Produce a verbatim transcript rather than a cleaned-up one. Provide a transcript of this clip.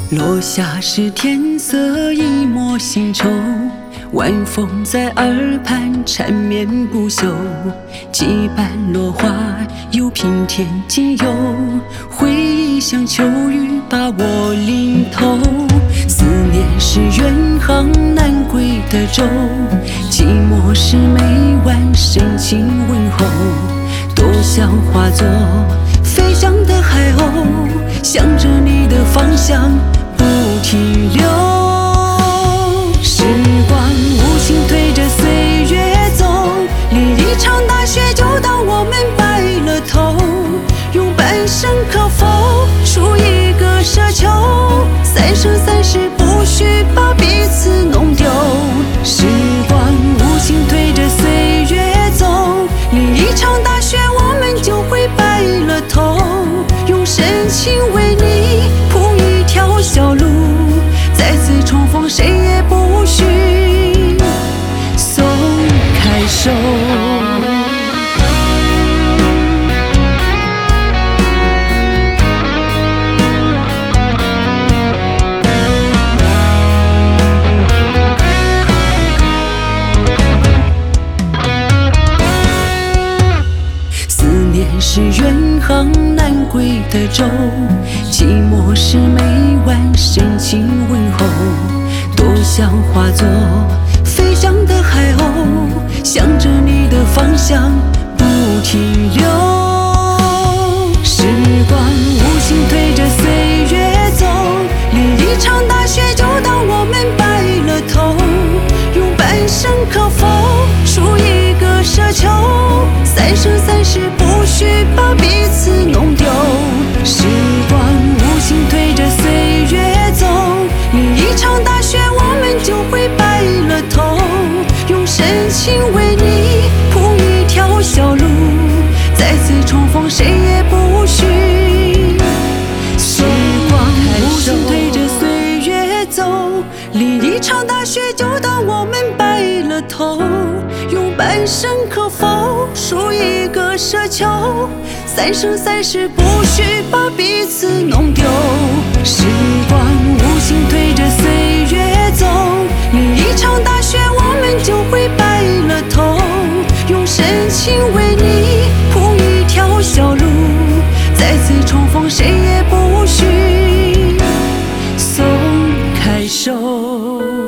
落下时天色已抹新愁，晚风在耳畔缠绵不休。几瓣落花又平添仅有，回忆像秋雨把我淋透。思念是远航难归的舟，寂寞是每晚深情问候。多想化作飞翔的海鸥，向着你的方向不停留。时光无情推着岁月走，淋一场大雪就当我们白了头。用半生可否数一个奢求，三生三世不许把彼此弄丢。时光无情推着岁月走，淋一场大雪我们就会白了头。用深情为你铺一条小路，再次重逢谁也不许松开手。思念是远航难归的舟，寂寞是每晚深情问候。多想化作飞翔的海鸥，向着你的方向不停留。时光无情推着岁月走，淋一场大雪就当我们白了头。用半生可否数一个奢求，三生三世不许把彼此弄丢。时光无情推着岁月走，淋一场大雪我们就会白了头。用深情为你铺一条小路，再次重逢谁也不许时光无情推着岁月走，淋一场大雪就当我们白了头。用半生可否数一个奢求，三生三世不许把彼此弄丢。时光无情推着岁月走，淋一场大雪我们就会白了头。用深情为你铺一条小路，再次重逢谁也不许松开手。